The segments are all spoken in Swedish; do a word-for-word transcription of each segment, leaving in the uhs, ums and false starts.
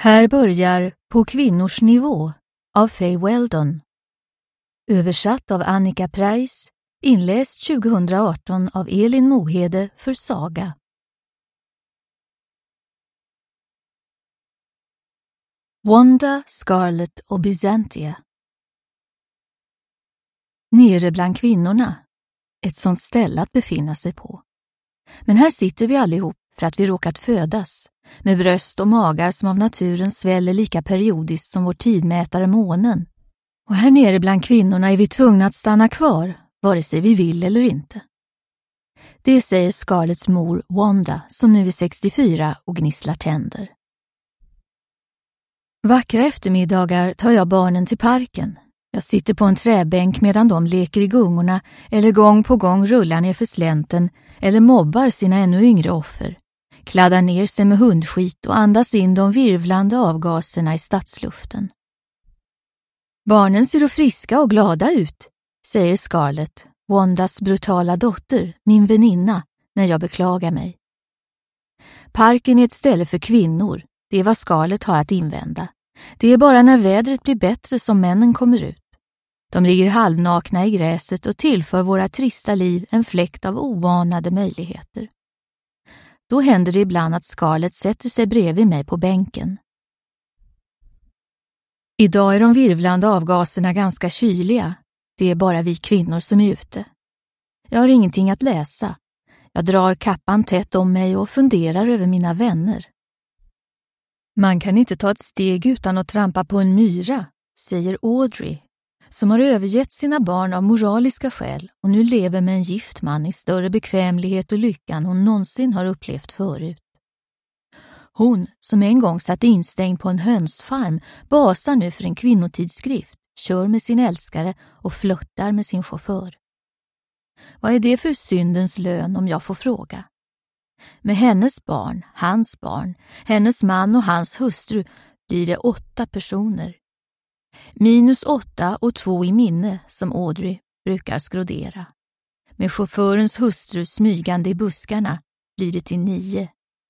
Här börjar På kvinnors nivå av Faye Weldon. Översatt av Annika Preis, inläst tjugohundraarton av Elin Mohede för Saga. Wanda, Scarlett och Byzantia. Nere bland kvinnorna. Ett sånt ställe att befinna sig på. Men här sitter vi allihop för att vi råkat födas, med bröst och magar som av naturen sväller lika periodiskt som vår tidmätare månen. Och här nere bland kvinnorna är vi tvungna att stanna kvar, vare sig vi vill eller inte. Det säger Scarletts mor Wanda, som nu är sextiofyra och gnisslar tänder. Vackra eftermiddagar tar jag barnen till parken. Jag sitter på en träbänk medan de leker i gungorna eller gång på gång rullar ner för slänten eller mobbar sina ännu yngre offer. Kladdar ner sig med hundskit och andas in de virvlande avgaserna i stadsluften. Barnen ser då friska och glada ut, säger Scarlett, Wandas brutala dotter, min väninna, när jag beklagar mig. Parken är ett ställe för kvinnor, det är vad Scarlett har att invända. Det är bara när vädret blir bättre som männen kommer ut. De ligger halvnakna i gräset och tillför våra trista liv en fläkt av oanade möjligheter. Då händer det ibland att Scarlett sätter sig bredvid mig på bänken. Idag är de virvlande avgaserna ganska kyliga. Det är bara vi kvinnor som är ute. Jag har ingenting att läsa. Jag drar kappan tätt om mig och funderar över mina vänner. Man kan inte ta ett steg utan att trampa på en myra, säger Audrey, som har övergett sina barn av moraliska skäl och nu lever med en gift man i större bekvämlighet och lycka än hon någonsin har upplevt förut. Hon, som en gång satt instängd på en hönsfarm, basar nu för en kvinnotidskrift, kör med sin älskare och flörtar med sin chaufför. Vad är det för syndens lön om jag får fråga? Med hennes barn, hans barn, hennes man och hans hustru blir det åtta personer. Minus åtta och två i minne, som Audrey brukar skrodera. Med chaufförens hustru smygande i buskarna blir det till nio.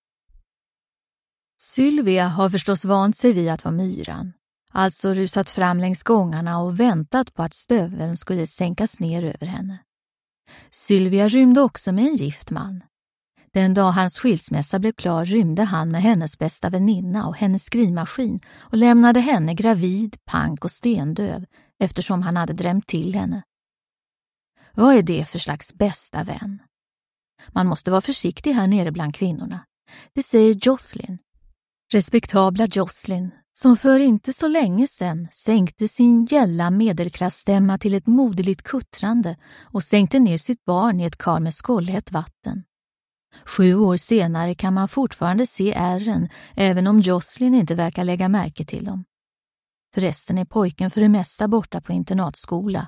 Sylvia har förstås vant sig vid att vara myran, alltså rusat fram längs gångarna och väntat på att stöveln skulle sänkas ner över henne. Sylvia rymde också med en gift man. Den dag hans skilsmässa blev klar rymde han med hennes bästa väninna och hennes skrivmaskin och lämnade henne gravid, pank och stendöv eftersom han hade drämt till henne. Vad är det för slags bästa vän? Man måste vara försiktig här nere bland kvinnorna. Det säger Jocelyn. Respektabla Jocelyn, som för inte så länge sedan sänkte sin gälla medelklassstämma till ett moderligt kuttrande och sänkte ner sitt barn i ett kar med skållhett vatten. Sju år senare kan man fortfarande se ärren, även om Jocelyn inte verkar lägga märke till dem. Förresten är pojken för det mesta borta på internatskola.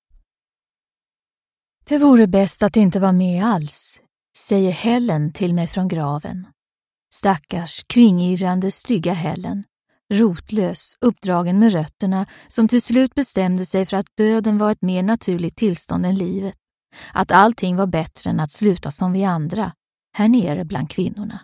Det vore bäst att inte vara med alls, säger Helen till mig från graven. Stackars, kringirrande, stygga Helen. Rotlös, uppdragen med rötterna, som till slut bestämde sig för att döden var ett mer naturligt tillstånd än livet. Att allting var bättre än att sluta som vi andra, här nere bland kvinnorna.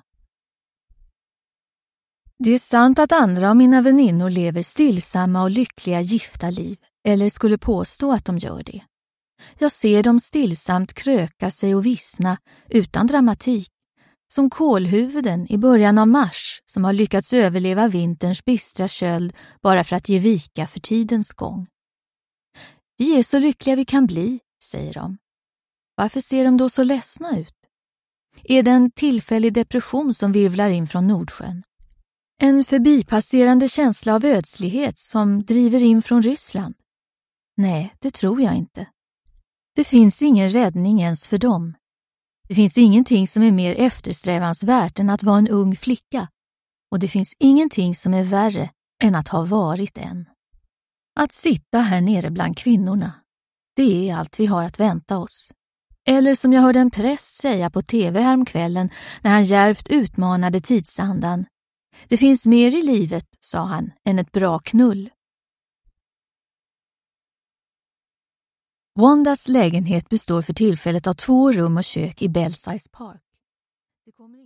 Det är sant att andra av mina väninnor lever stillsamma och lyckliga gifta liv, eller skulle påstå att de gör det. Jag ser dem stillsamt kröka sig och vissna utan dramatik, som kolhuvuden i början av mars som har lyckats överleva vinterns bistra köld bara för att ge vika för tidens gång. Vi är så lyckliga vi kan bli, säger de. Varför ser de då så ledsna ut? Är det en tillfällig depression som virvlar in från Nordsjön? En förbipasserande känsla av ödslighet som driver in från Ryssland? Nej, det tror jag inte. Det finns ingen räddning ens för dem. Det finns ingenting som är mer eftersträvansvärt än att vara en ung flicka. Och det finns ingenting som är värre än att ha varit en. Att sitta här nere bland kvinnorna, det är allt vi har att vänta oss. Eller som jag hörde en präst säga på tv häromkvällen när han djärvt utmanade tidsandan. Det finns mer i livet, sa han, än ett bra knull. Wandas lägenhet består för tillfället av två rum och kök i Belsize Park. Det kommer